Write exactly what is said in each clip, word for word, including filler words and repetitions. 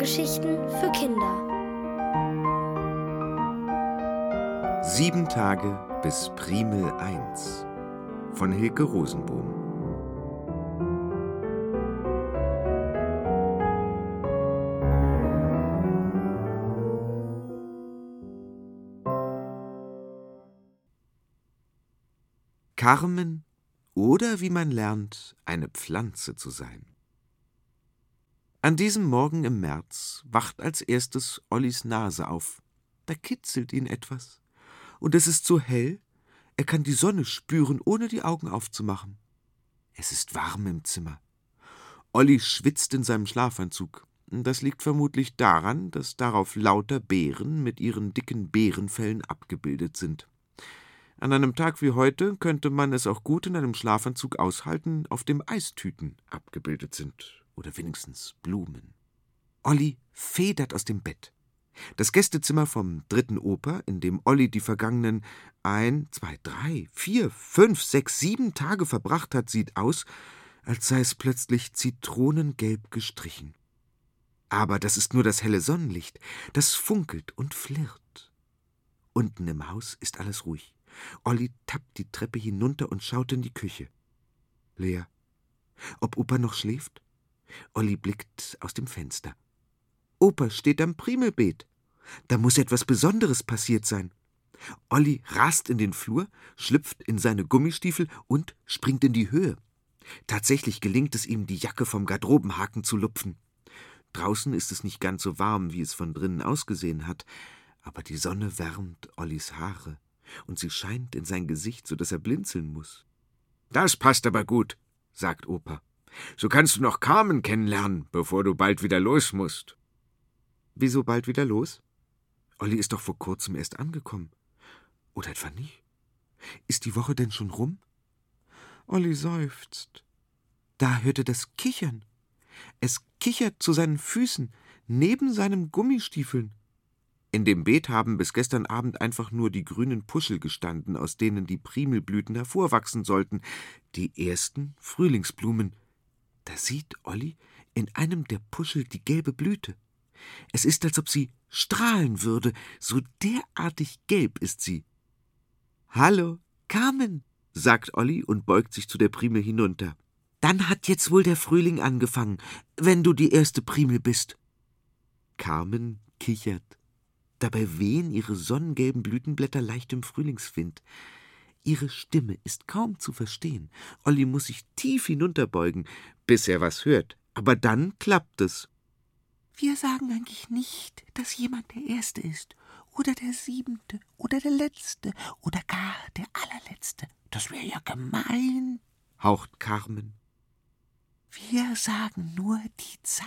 Hörgeschichten für Kinder. Sieben Tage bis Primel eins von Hilke Rosenbohm. Carmen, oder wie man lernt, eine Pflanze zu sein. An diesem Morgen im März wacht als erstes Ollis Nase auf. Da kitzelt ihn etwas. Und es ist so hell, er kann die Sonne spüren, ohne die Augen aufzumachen. Es ist warm im Zimmer. Olli schwitzt in seinem Schlafanzug. Das liegt vermutlich daran, dass darauf lauter Beeren mit ihren dicken Beerenfellen abgebildet sind. An einem Tag wie heute könnte man es auch gut in einem Schlafanzug aushalten, auf dem Eistüten abgebildet sind. Oder wenigstens Blumen. Olli federt aus dem Bett. Das Gästezimmer vom dritten Oper, in dem Olli die vergangenen ein, zwei, drei, vier, fünf, sechs, sieben Tage verbracht hat, sieht aus, als sei es plötzlich zitronengelb gestrichen. Aber das ist nur das helle Sonnenlicht, das funkelt und flirrt. Unten im Haus ist alles ruhig. Olli tappt die Treppe hinunter und schaut in die Küche. Leer. Ob Opa noch schläft? Olli blickt aus dem Fenster. Opa steht am Primelbeet. Da muss etwas Besonderes passiert sein. Olli rast in den Flur, schlüpft in seine Gummistiefel und springt in die Höhe. Tatsächlich gelingt es ihm, die Jacke vom Garderobenhaken zu lupfen. Draußen ist es nicht ganz so warm, wie es von drinnen ausgesehen hat, aber die Sonne wärmt Ollis Haare und sie scheint in sein Gesicht, so dass er blinzeln muss. »Das passt aber gut«, sagt Opa. »So kannst du noch Carmen kennenlernen, bevor du bald wieder los musst.« »Wieso bald wieder los? Olli ist doch vor kurzem erst angekommen. Oder etwa nicht? Ist die Woche denn schon rum?« Olli seufzt. Da hört er das Kichern. Es kichert zu seinen Füßen, neben seinen Gummistiefeln. In dem Beet haben bis gestern Abend einfach nur die grünen Puschel gestanden, aus denen die Primelblüten hervorwachsen sollten, die ersten Frühlingsblumen. Da sieht Olli in einem der Puschel die gelbe Blüte. Es ist, als ob sie strahlen würde, so derartig gelb ist sie. »Hallo, Carmen«, sagt Olli und beugt sich zu der Primel hinunter. »Dann hat jetzt wohl der Frühling angefangen, wenn du die erste Primel bist.« Carmen kichert. Dabei wehen ihre sonnengelben Blütenblätter leicht im Frühlingswind. Ihre Stimme ist kaum zu verstehen. Olli muss sich tief hinunterbeugen, bis er was hört. Aber dann klappt es. Wir sagen eigentlich nicht, dass jemand der Erste ist, oder der Siebente, oder der Letzte, oder gar der Allerletzte. Das wäre ja gemein, haucht Carmen. Wir sagen nur die Zahl.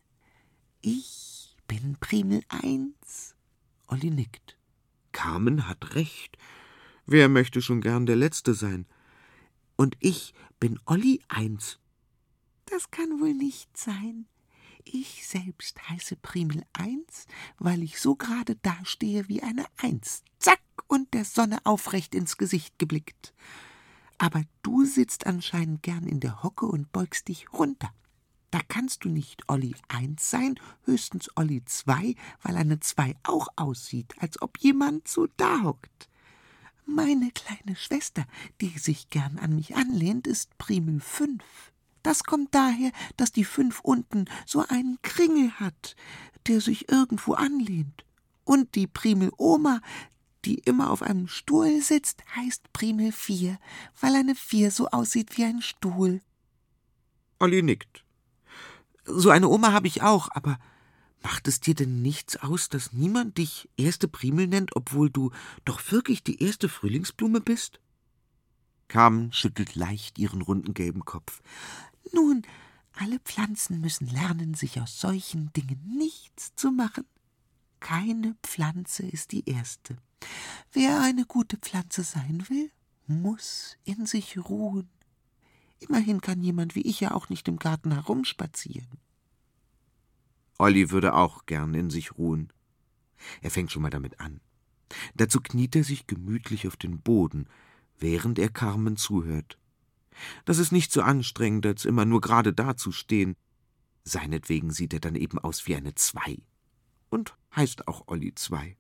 Ich bin Primel eins. Olli nickt. Carmen hat recht. Wer möchte schon gern der Letzte sein? Und ich bin Olli eins. Das kann wohl nicht sein. Ich selbst heiße Primel eins, weil ich so gerade dastehe wie eine Eins. Zack, und der Sonne aufrecht ins Gesicht geblickt. Aber du sitzt anscheinend gern in der Hocke und beugst dich runter. Da kannst du nicht Olli eins sein, höchstens Olli zwei, weil eine zwei auch aussieht, als ob jemand so da hockt. Meine kleine Schwester, die sich gern an mich anlehnt, ist Primel fünf. Das kommt daher, dass die fünf unten so einen Kringel hat, der sich irgendwo anlehnt. Und die Primel Oma, die immer auf einem Stuhl sitzt, heißt Primel vier, weil eine vier so aussieht wie ein Stuhl. Olli nickt. So eine Oma habe ich auch, aber macht es dir denn nichts aus, dass niemand dich erste Primel nennt, obwohl du doch wirklich die erste Frühlingsblume bist? Carmen schüttelt leicht ihren runden gelben Kopf. Nun, alle Pflanzen müssen lernen, sich aus solchen Dingen nichts zu machen. Keine Pflanze ist die erste. Wer eine gute Pflanze sein will, muss in sich ruhen. Immerhin kann jemand wie ich ja auch nicht im Garten herumspazieren. Olli würde auch gern in sich ruhen. Er fängt schon mal damit an. Dazu kniet er sich gemütlich auf den Boden, während er Carmen zuhört. Das ist nicht so anstrengend, als immer nur gerade dazustehen. Seinetwegen sieht er dann eben aus wie eine Zwei und heißt auch Olli Zwei.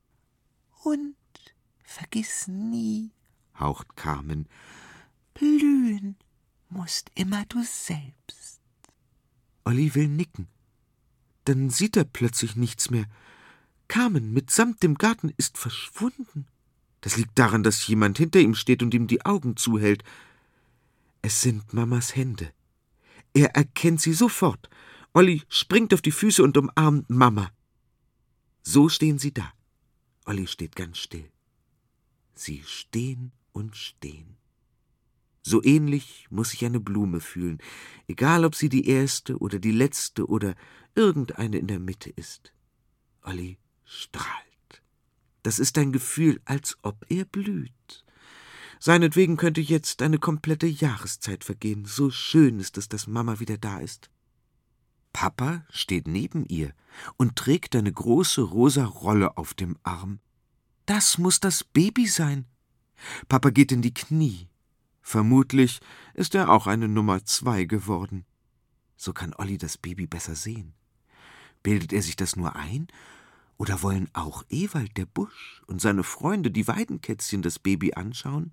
Und vergiss nie, haucht Carmen, blühen musst immer du selbst. Olli will nicken. Dann sieht er plötzlich nichts mehr. Carmen mitsamt dem Garten ist verschwunden. Das liegt daran, dass jemand hinter ihm steht und ihm die Augen zuhält. Es sind Mamas Hände. Er erkennt sie sofort. Olli springt auf die Füße und umarmt Mama. So stehen sie da. Olli steht ganz still. Sie stehen und stehen. So ähnlich muss sich eine Blume fühlen, egal ob sie die erste oder die letzte oder irgendeine in der Mitte ist. Olli strahlt. Das ist ein Gefühl, als ob er blüht. Seinetwegen könnte jetzt eine komplette Jahreszeit vergehen. So schön ist es, dass Mama wieder da ist. Papa steht neben ihr und trägt eine große rosa Rolle auf dem Arm. Das muss das Baby sein. Papa geht in die Knie. Vermutlich ist er auch eine Nummer zwei geworden. So kann Olli das Baby besser sehen. Bildet er sich das nur ein? Oder wollen auch Ewald, der Busch, und seine Freunde, die Weidenkätzchen, das Baby anschauen?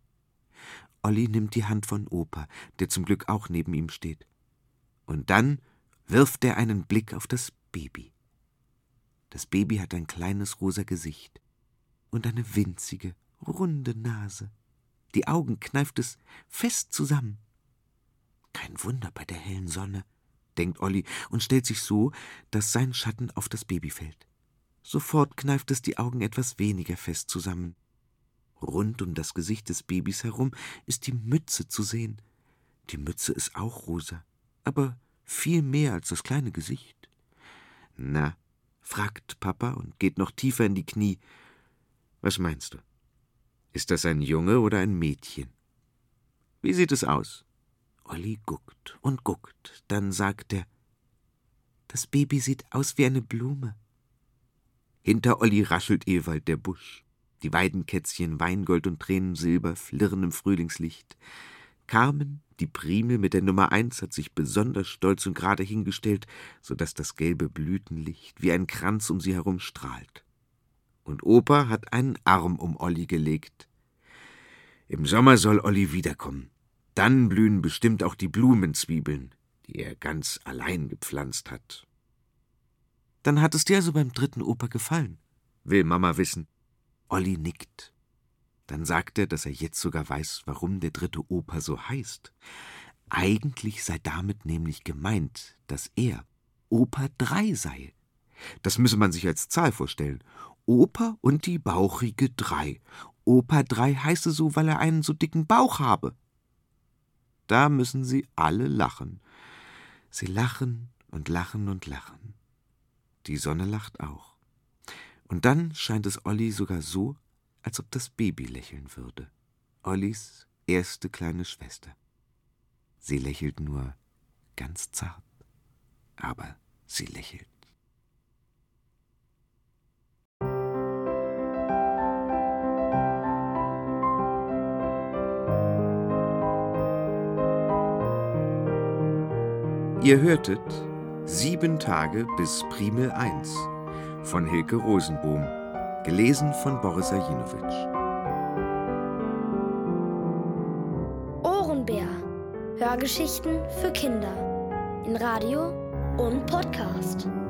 Olli nimmt die Hand von Opa, der zum Glück auch neben ihm steht. Und dann wirft er einen Blick auf das Baby. Das Baby hat ein kleines rosa Gesicht und eine winzige, runde Nase. Die Augen kneift es fest zusammen. Kein Wunder bei der hellen Sonne, denkt Olli und stellt sich so, dass sein Schatten auf das Baby fällt. Sofort kneift es die Augen etwas weniger fest zusammen. Rund um das Gesicht des Babys herum ist die Mütze zu sehen. Die Mütze ist auch rosa, aber viel mehr als das kleine Gesicht. »Na«, fragt Papa und geht noch tiefer in die Knie. »Was meinst du? Ist das ein Junge oder ein Mädchen? Wie sieht es aus?« Olli guckt und guckt, dann sagt er, »Das Baby sieht aus wie eine Blume.« Hinter Olli raschelt Ewald, der Busch. Die Weidenkätzchen Weingold und Tränensilber flirren im Frühlingslicht. Carmen, die Primel mit der Nummer eins, hat sich besonders stolz und gerade hingestellt, so dass das gelbe Blütenlicht wie ein Kranz um sie herum strahlt. Und Opa hat einen Arm um Olli gelegt. Im Sommer soll Olli wiederkommen. Dann blühen bestimmt auch die Blumenzwiebeln, die er ganz allein gepflanzt hat. »Dann hat es dir also beim dritten Opa gefallen?« will Mama wissen. Olli nickt. Dann sagt er, dass er jetzt sogar weiß, warum der dritte Opa so heißt. Eigentlich sei damit nämlich gemeint, dass er Opa drei sei. Das müsse man sich als Zahl vorstellen. Opa und die bauchige drei. Opa drei heiße so, weil er einen so dicken Bauch habe. Da müssen sie alle lachen. Sie lachen und lachen und lachen. Die Sonne lacht auch. Und dann scheint es Olli sogar so, als ob das Baby lächeln würde. Ollis erste kleine Schwester. Sie lächelt nur ganz zart, aber sie lächelt. Ihr hörtet Sieben Tage bis Primel eins von Hilke Rosenbohm, gelesen von Boris Ajinowitsch. Ohrenbär. Hörgeschichten für Kinder in Radio und Podcast.